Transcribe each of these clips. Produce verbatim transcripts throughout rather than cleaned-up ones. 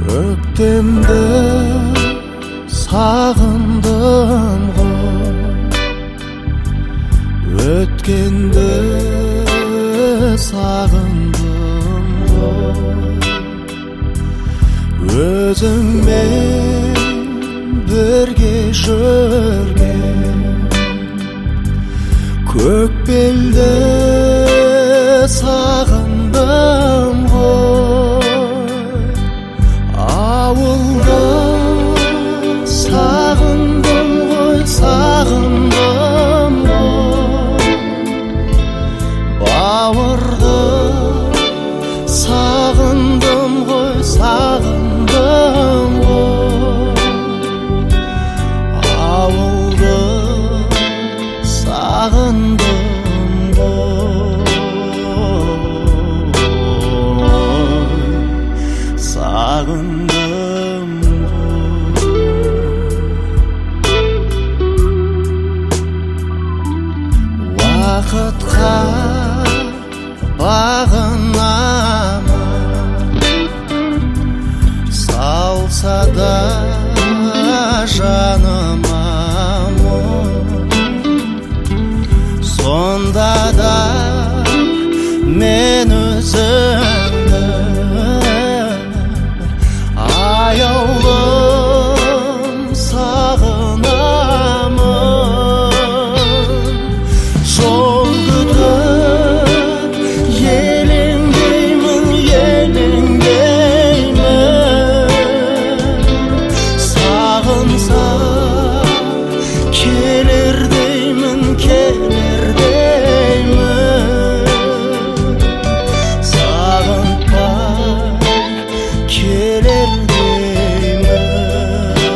көктемді сағындым ғой, өткенді сағындым ғой, өзіңмен бірге жүрген көкбелді сағындым ғой, ауылды сағындым ғой, сағындым ғой, бауырды сағындым ғой, сағындым ғой, ауылды сағындым ғой, сағындым ғой. Уақытқа бағынамын, салса да жаныма мұң, сонда да мен өзіңді аяулым сағынамын. Жол күтіп елеңдеймін, елеңдеймін, сағынсам келер деймін, келер деймін, сағынтпай келер деймін,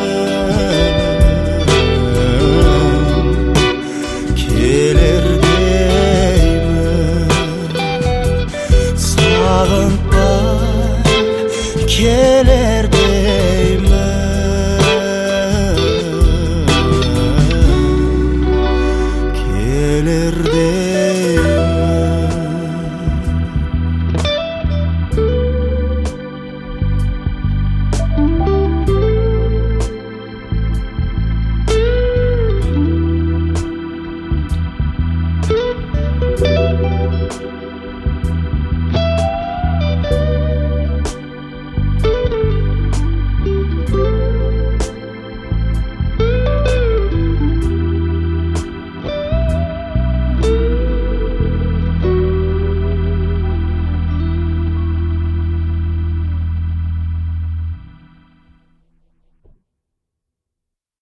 келер деймін, сағынтпай келер деймін.